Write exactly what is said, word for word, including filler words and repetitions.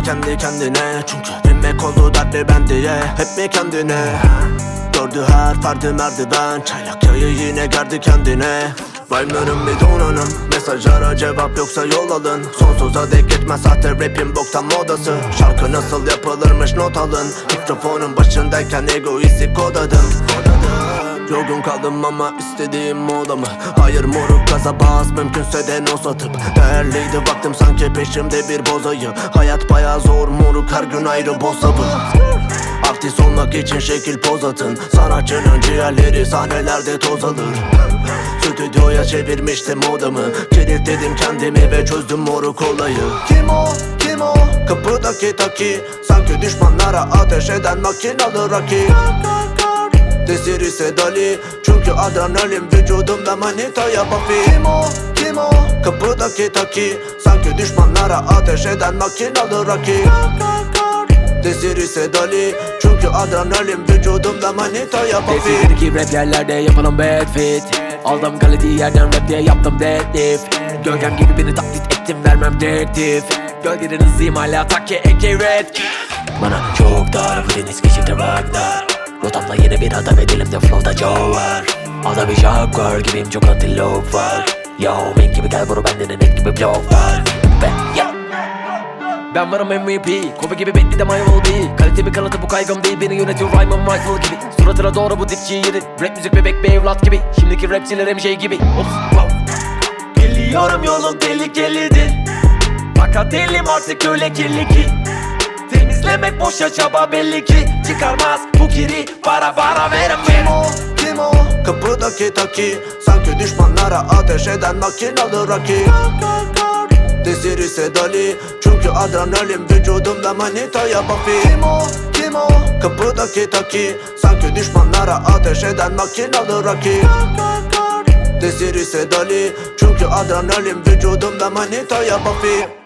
kendi kendine. Çünkü binmek oldu dertli ben diye. Hep mi kendine? Gördü her ferdi merdiven. Çaylak yayı yine gerdi kendine. Rhyme'larım bir donanım. Mesajlara cevap yoksa yol alın. Sonsuza dek gitmez sahte rapin boktan modası. Şarkı nasıl yapılırmış not alın. Mikrofonun başındayken egoistik kodadım. Yorgun kaldım ama istediğim moda mı? Hayır moruk gaza bas, mümkünse de nos atıp. Değerliydi vaktim sanki peşimde bir bozayı. Hayat bayağı zor moruk, her gün ayrı boz sabır. Artist olmak için şekil poz atın. Sanatçının ciğerleri sahnelerde toz alır. Stüdyoya çevirmiştim odamı. Kilitledim kendimi ve çözdüm moruk olayı. Kim o? Kim o? Kapıdaki taki. Sanki düşmanlara ateş eden makinalı rakip. Desir ise Dali. Çünkü adrenalin vücudumda manitaya Buffy. Kim o? Kim o? Kapıdaki taki. Sanki düşmanlara ateş eden makinalı rakip. Desir ise Dali. Çünkü adrenalin vücudumda manitaya Buffy. Desir ki rap yerlerde yapalım bad fit. Aldım kalediği yerden rap diye yaptım deadlift. Gölgem gibi beni taklit ettim vermem direktif. Gölgeden hızlıyım hala takke A K Red. Bana çok dar bu deniz keşifte vaklar. Rotamda yeni bir adam ve dilimde flow'da Joe var. Ada bir jaguar gibiyim çok antilop var. Yo men gibi gel bro bende de net gibi blok var. Ve yeah. Ben varım M V P. Kobe gibi bekli de my will be. Kalitemi kanıtı bu kaygım değil. Beni yönetiyor rhyme'ım rifle gibi. Suratına doğru bu dipçi yeri. Rap müzik bebek bir evlat gibi. Şimdiki rapçilerim şey gibi. Ops, wow. Biliyorum yolun tehlikelidir. Fakat elim artık öyle kirli ki. Temizlemek boşa çaba belli ki. Çıkarmaz bu kiri para para verin verin. Kim o? Kim o? Kapıdaki taki. Sanki düşmanlara ateş eden makinalı rakip. Desir ise Dali. Çünkü adrenalin vücudumda manitaya Buffy. Kim o? Kim o? Kapıdaki taki. Sanki düşmanlara ateş eden makinalı rakip. Desir ise Dali. Çünkü adrenalin vücudumda manitaya Buffy.